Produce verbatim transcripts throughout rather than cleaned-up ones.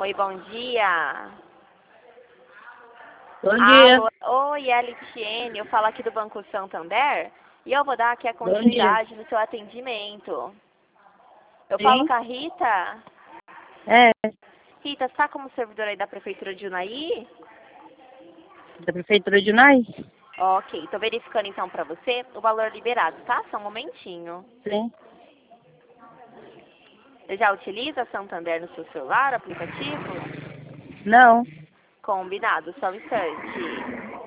Oi, bom dia. Bom dia. Alô, oi, Elitiene, eu falo aqui do Banco Santander e eu vou dar aqui a Bom dia. continuidade no seu atendimento. Eu Sim. falo com a Rita. É, Rita, você está como servidora aí da Prefeitura de Unai? da Prefeitura de Unai? Ok, estou verificando então para você o valor liberado, tá? Só um momentinho. Sim. Você já utiliza Santander no seu celular, aplicativo? Não. Combinado, só um instante.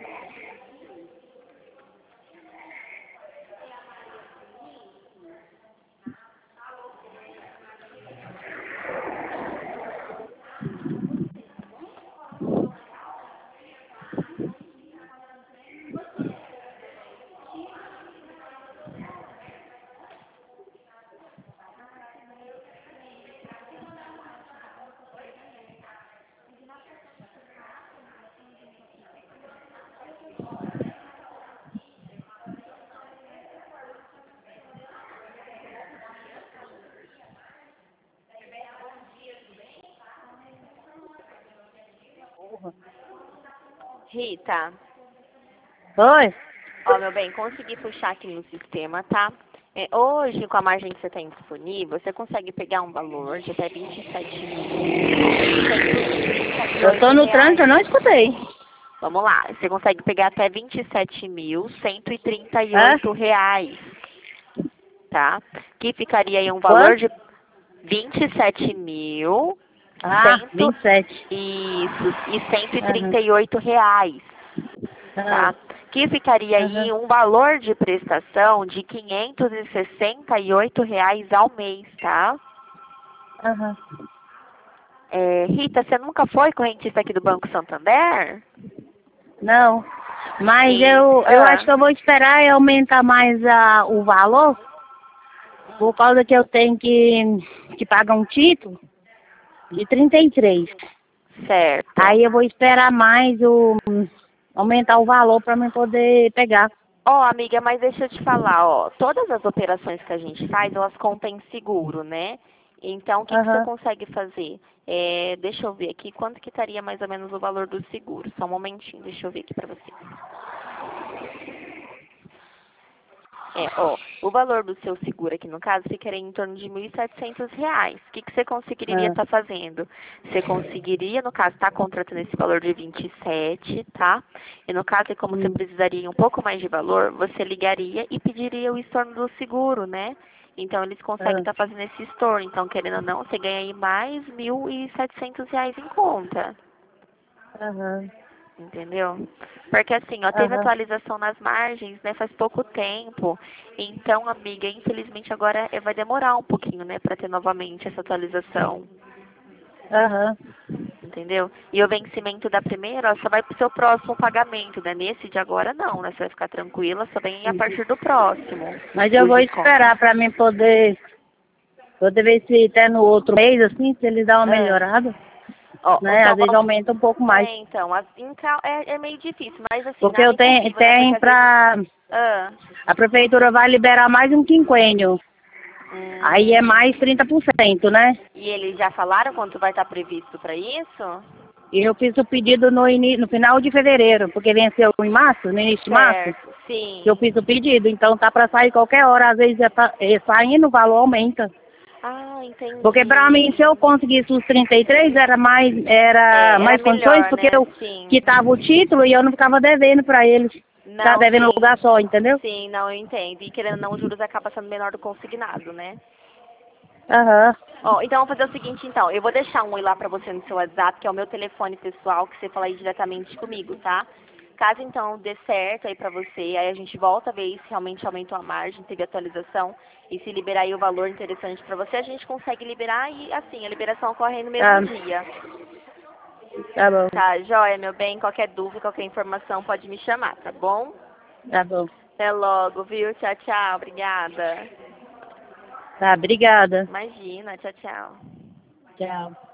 Rita, Oi? ó, meu bem, consegui puxar aqui no sistema, tá? É, hoje, com a margem que você tem disponível, você consegue pegar um valor de até vinte e sete mil Eu tô no trânsito, eu reais. não escutei. Vamos lá, você consegue pegar até vinte e sete mil cento e trinta e Hã? oito reais, tá? Que ficaria aí um valor Quanto? de vinte e sete mil Ah, cento vinte e sete. isso, e cento e Aham. trinta e oito reais, Aham. tá? Que ficaria Aham. aí um valor de prestação de quinhentos e sessenta e oito reais ao mês, tá? Aham. É, Rita, você nunca foi correntista aqui do Banco Santander? Não. Mas E, eu, eu acho ah, que eu vou esperar e aumentar mais a, o valor, por causa que eu tenho que, que pagar um título de trinta e três. certo. Aí eu vou esperar mais o aumentar o valor para mim poder pegar. Ó, amiga, mas deixa eu te falar, ó, todas as operações que a gente faz, elas contêm seguro, né? Então, o que que você Aham. consegue fazer? É, deixa eu ver aqui, quanto que estaria mais ou menos o valor do seguro? Só um momentinho, deixa eu ver aqui pra você. É, ó, o valor do seu seguro aqui no caso ficaria em torno de mil e setecentos reais. O que que você conseguiria Ah, estar fazendo? Você conseguiria, no caso, estar contratando esse valor de vinte e sete, tá? E no caso, é como você hum, precisaria um pouco mais de valor, você ligaria e pediria o estorno do seguro, né? Então, eles conseguem ah, estar fazendo esse estorno. Então, querendo ou não, você ganha aí mais mil e setecentos reais em conta. aham, Entendeu? Porque assim, ó, teve aham, atualização nas margens, né, faz pouco tempo. Então, amiga, infelizmente agora eh, vai demorar um pouquinho, né, para ter novamente essa atualização. aham. Entendeu? E o vencimento da primeira, ó, só vai pro seu próximo pagamento, né? Nesse de agora não, né? Você vai ficar tranquila, só vem a partir do próximo. Mas eu Os vou descontos. esperar para mim poder, poder ver se até no outro mês, assim, se eles dão uma Ah, melhorada, ó, o né? só Às vezes vamos. aumenta um pouco mais. É, então, assim, cal- é, é meio difícil, mas assim, Porque nada eu é tenho, impossível, né? Porque tenho às vezes. pra. Ah, A prefeitura vai liberar mais um quinquênio. Aí é hum. mais trinta por cento, né? E eles já falaram quanto vai estar previsto para isso? E eu fiz o pedido no, ini- no final de fevereiro, porque venceu em março, no início de março, Certo, que eu sim. fiz o pedido. Então tá para sair qualquer hora, às vezes já tá eh, saindo, o valor aumenta. Ah, Porque para mim, se eu entendi. conseguisse os trinta e três, era mais, era É, era mais condições, melhor, porque né? eu Sim. quitava o título e eu não ficava devendo para eles. Ficava Não, devendo no sim. lugar só, entendeu? Sim, não, eu entendo. E querendo ou não, os juros acaba sendo menor do consignado, né? Aham. Ó, então vamos fazer o seguinte, então. Eu vou deixar um oi lá pra você no seu WhatsApp, que é o meu telefone pessoal, que você fala aí diretamente comigo, tá? Caso então dê certo aí pra você, aí a gente volta a ver se realmente aumentou a margem, teve atualização, e se liberar aí o valor interessante pra você, a gente consegue liberar e assim, a liberação ocorre aí no mesmo Tá, dia. tá bom, Tá, joia, meu bem, qualquer dúvida, qualquer informação pode me chamar, tá bom? tá bom. Até logo, viu? Tchau, tchau, obrigada. Tá, obrigada. Imagina, tchau, tchau. Tchau.